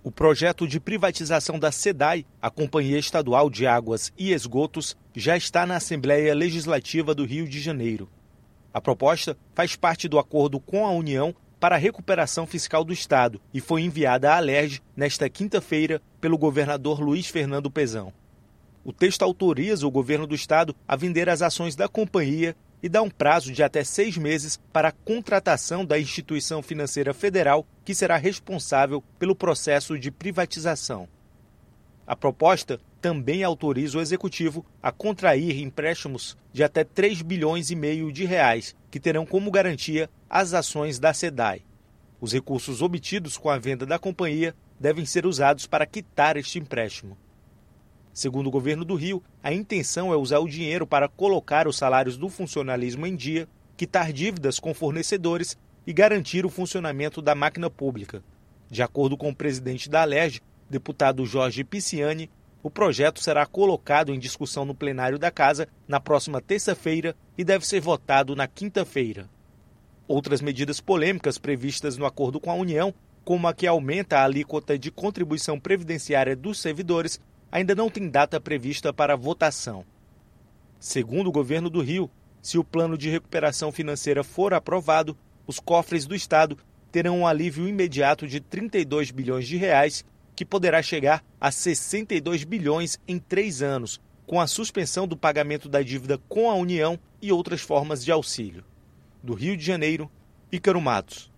O projeto de privatização da SEDAI, a Companhia Estadual de Águas e Esgotos, já está na Assembleia Legislativa do Rio de Janeiro. A proposta faz parte do acordo com a União para a recuperação fiscal do Estado e foi enviada à Alerj nesta quinta-feira pelo governador Luiz Fernando Pezão. O texto autoriza o governo do Estado a vender as ações da companhia e dá um prazo de até 6 meses para a contratação da instituição financeira federal que será responsável pelo processo de privatização. A proposta também autoriza o Executivo a contrair empréstimos de até 3,5 bilhões de reais, que terão como garantia as ações da SEDAI. Os recursos obtidos com a venda da companhia devem ser usados para quitar este empréstimo. Segundo o governo do Rio, a intenção é usar o dinheiro para colocar os salários do funcionalismo em dia, quitar dívidas com fornecedores e garantir o funcionamento da máquina pública. De acordo com o presidente da Alerj, deputado Jorge Pisciani, o projeto será colocado em discussão no plenário da Casa na próxima terça-feira e deve ser votado na quinta-feira. Outras medidas polêmicas previstas no acordo com a União, como a que aumenta a alíquota de contribuição previdenciária dos servidores, ainda não tem data prevista para votação. Segundo o governo do Rio, se o plano de recuperação financeira for aprovado, os cofres do Estado terão um alívio imediato de 32 bilhões de reais, que poderá chegar a 62 bilhões em 3 anos, com a suspensão do pagamento da dívida com a União e outras formas de auxílio. Do Rio de Janeiro, Ícaro Matos.